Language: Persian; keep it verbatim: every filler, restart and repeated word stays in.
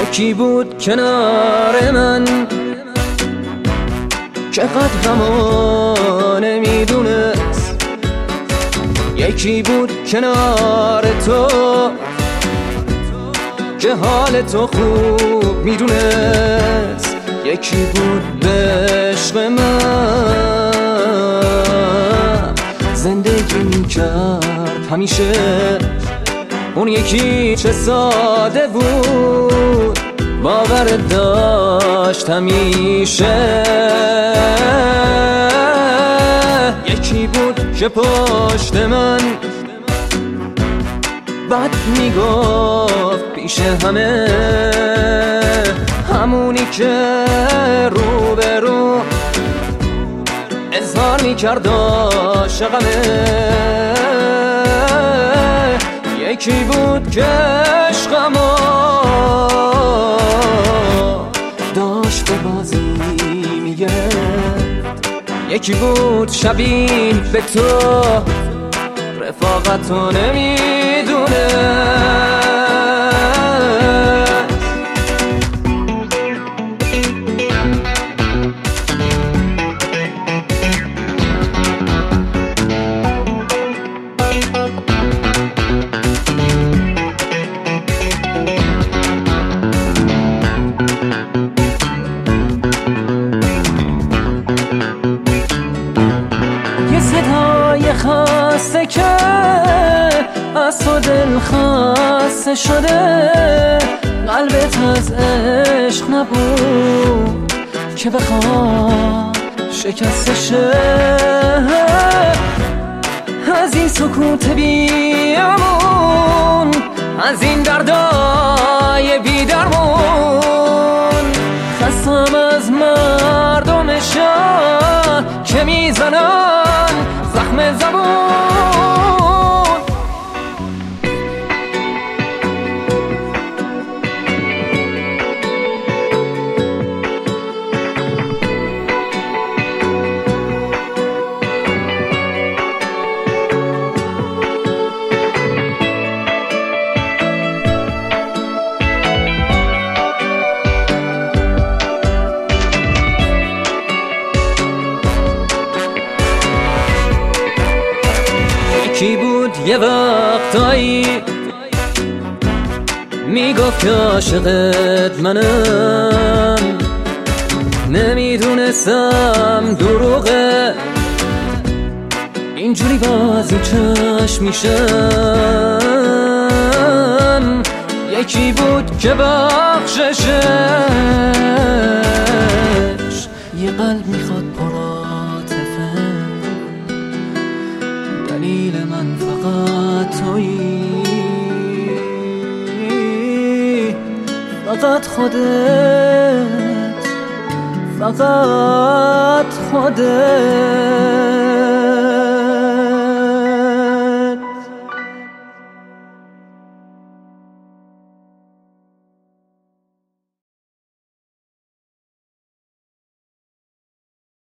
یکی بود کنار من که قدرمو نمیدونست، یکی بود کنار تو که حال تو خوب میدونست، یکی بود به عشق من زندگی میکرد همیشه. اون یکی چه ساده بود، باور داشت همیشه. یکی بود که پشت من بد میگفت پیش همه، همونی که رو به رو اظهار میکرد عاشقمه. یکی بود که عشقمو داشت به بازی میگرد، یکی بود شبیه به تو رفاقتو نمیدونه. صدای خاصه که از تو دل خاصه شده، قلبت از عشق نبود که بخواد شکسته شه. از این سکوت بی امون، از این دردای بی درمون، خستم از مردم شهر که میزنن زخم زبون. یکی بود یه وقتایی میگفت که عاشقت منم، نمیدونستم دروغه، اینجوری بازی چشم میشم. یکی بود که بخششش یه قلب میخواد پرعاطفه، دلیل من فقط تویی، فقط خودت، فقط خودت.